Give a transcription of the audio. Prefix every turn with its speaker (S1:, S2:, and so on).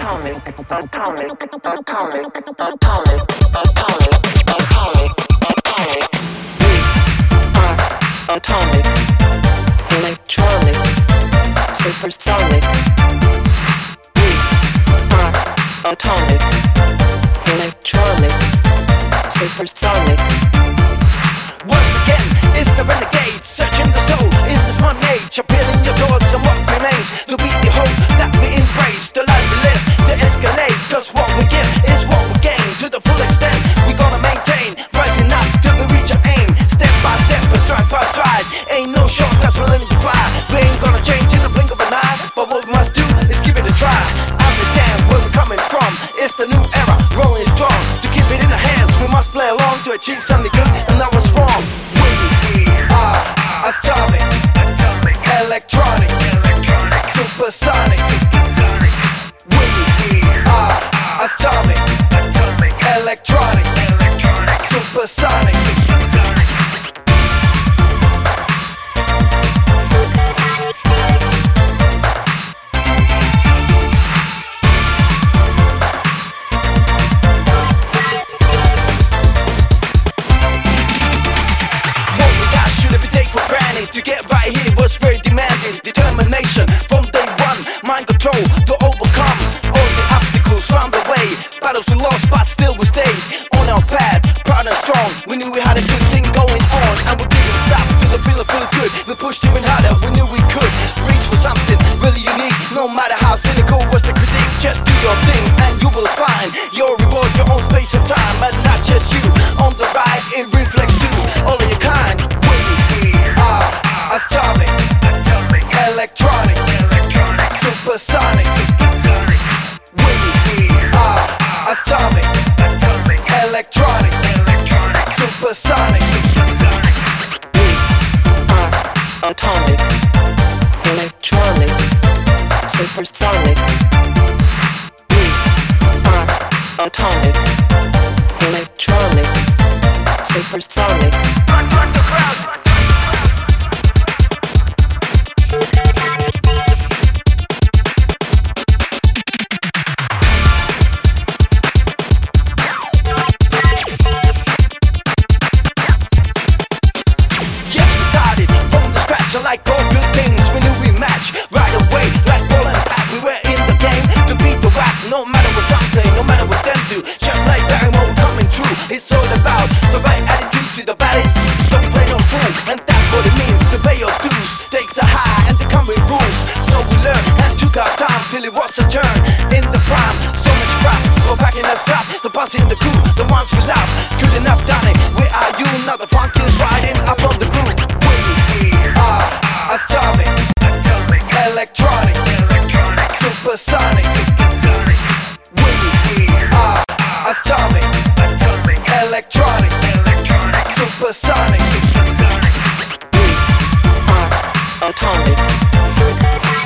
S1: Atomic, electronic, supersonic. We are atomic, electronic, supersonic.
S2: Once again, it's the renegade, searching the soul in this modern age, appealing your thoughts on what remains to be the hope that we embrace, the life we live, to escalate, cause what we give is what we gain. To the full extent, we gonna maintain, rising up till we reach our aim, step by step and stride by stride. Ain't no shortcuts, we're learning to fly. We ain't gonna change in the blink of an eye, but what we must do is give it a try. Understand where we're coming from, it's the new era, rolling strong. To keep it in our hands, we must play along to achieve something good and not what's wrong. We are atomic, electronic, supersonic. We are atomic, electronic, supersonic. To get right here was very demanding. Determination from day one, mind control to overcome all the obstacles round the way. Battles we lost, but still we stayed on our path, proud and strong. We knew we had a good thing going on, and we didn't stop till the feeling feel good. We pushed even harder, we knew we could reach for something really unique. No matter how cynical was the critique, just do your thing and you will find your reward, your own space and time. And not just you on the ride, it reflects to all of your kind. Atomic, electronic, supersonic. We are atomic, electronic, supersonic.
S1: We are atomic, electronic, supersonic. We are atomic, electronic, supersonic.
S2: Rock the crowd. Like all good things, we knew we match right away, like ball and bat. We were in the game to beat the rap, no matter what some say, no matter what them do. Just like Barrymore, we're coming through. It's all about the right attitude, see the baddest. Don't play no fool, and that's what it means to pay your dues. Stakes are high and they come with rules, so we learned and took our time till it was a turn in the prime. So much props for backing us up, the boss in the crew, the ones we love. Good enough, Donnie. Where are you now? The funk is riding up on the groove. Atomic, electronic, supersonic. We are atomic, electronic, supersonic.
S1: We are atomic,